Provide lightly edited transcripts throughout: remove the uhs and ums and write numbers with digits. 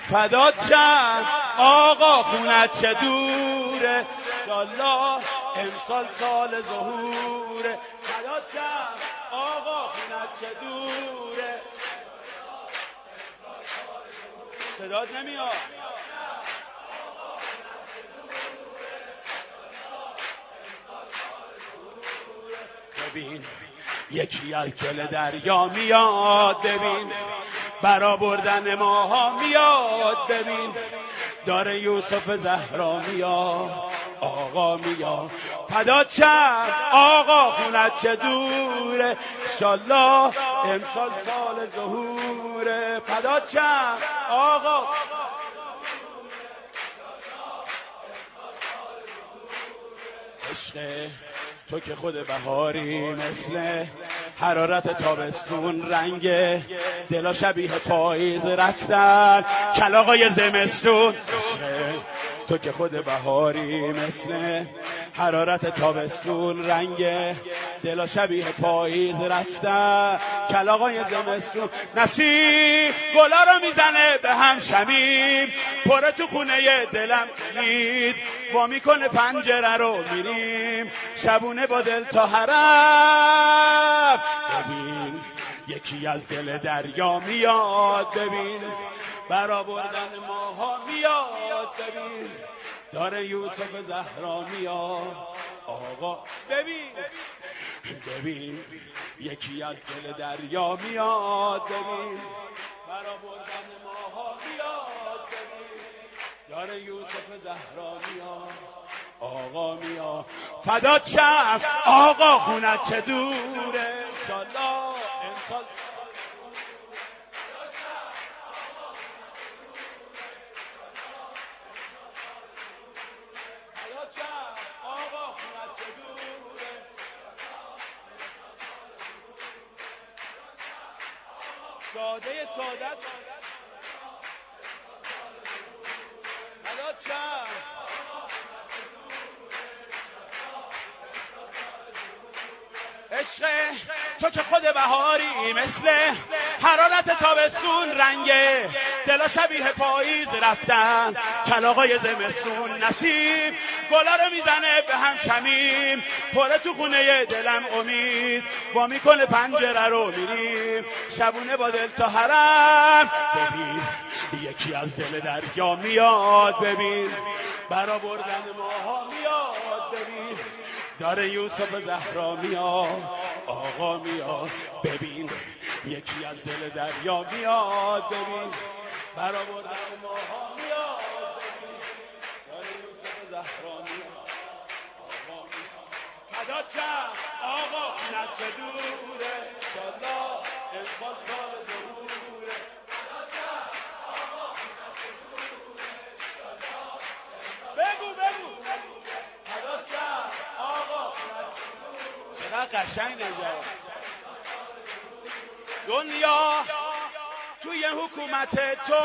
فدات شم آقا خونت چه دوره، انشالله امسال سال ظهوره. فدات شم آقا خونت چه دوره. صدات نمیاد. ببین یکی از گل دریا میاد، ببین برا بردن ماها میاد، ببین داره یوسف زهرا میاد، آقا میاد. فدات شم آقا خونت چه دوره، انشالله امسال سال ظهوره. فدات شم آقا. عشق تو که خود بهاری، مثل حرارت تابستون، رنگ دلا شبیه پاییز رفتن کلاغای زمستون. تو که خود بهاری، مثل حرارت تابستون، رنگ دلا شبیه پاییز رفتن کلاغای زمستون. نسیم گلا رو میزنه به هم شمیم، پره تو خونه دلم مید، وا میکنه پنجره رو میریم شبونه با دل تا حرم. ببین یکی از دل دریا میاد، ببین برا بردن ماها میاد، ببین داره یوسف زهرا میاد، آقا. ببین یکی از دل دریا میاد، ببین برا بردن ماها میاد، ببین داره یوسف زهرا میاد، آقا میاد. فدات شم آقا خونت چه دوره، انشالله امسال. ساده فدات شم. عشق تو که خود بهاری، مثل حرارت تابستون، رنگ دلا شبیه پاییز رفتن کلاغای زمستون. نسیم گلا رو میزنه به هم شمیم، پره تو خونه دلم امید، وا میکنه پنجره رو میریم شبونه با دل تا حرم. ببین یکی از دل دریا میاد، ببین برا بردن ماها میاد، ببین داره یوسف زهرا میاد، آقا میاد. ببین یکی از دل دریا میاد، ببین برا بردن ماها میاد، ببین داره یوسف زهرا میاد، آقا میاد. فدات شم آقا خونت چه دوره، انشالله امسال سال ظهوره. فدات شم آقا خونت چه دوره، انشالله. بگو فدات شم آقا خونت چه دوره. چقدر قشنگ نجات. دنیا توی حکومت تو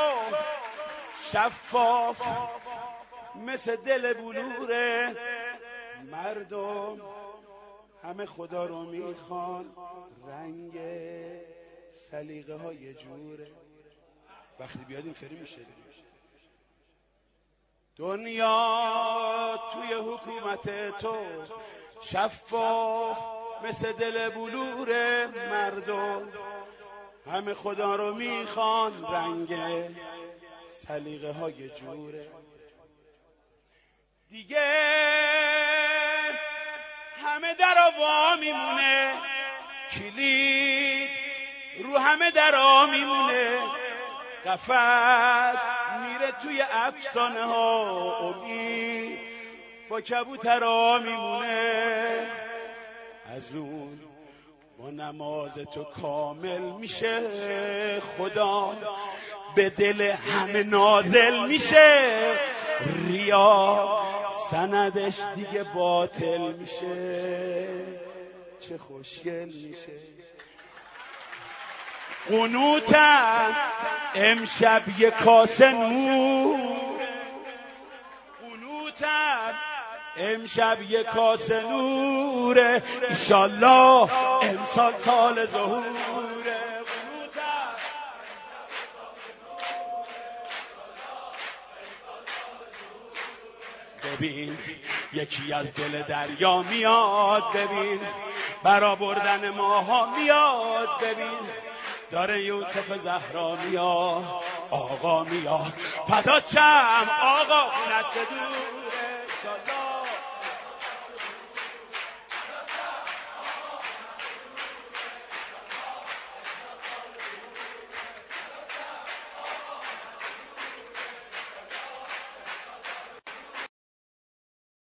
شفاف مثل دل بلوره، مردم همه خدا رو میخوان، رنگ سلیقه های جوره. وقتی بیاد اینطوری میشه. دنیا توی حکومت تو شفاف مثل دل بلوره، مردم همه خدا رو میخوان، رنگ سلیقه های جوره. دیگه همه درا وا میمونه، کلید رو همه درا میمونه، قفس میره توی افسانه ها، امید با کبوترا میمونه. از اون با نماز تو کامل میشه، خدا به دل همه نازل میشه، ریا سندش دیگه باطل میشه، چه خوشگل میشه. قنوتم امشب یه کاسه نور، قنوتم امشب یه کاسه نوره، انشالله امسال سال ظهوره. ببین یکی از دل دریا میاد، ببین برا بردن ماها میاد، ببین داره یوسف زهرا میاد، آقا میاد فدا چم آقا خونت چه دوره.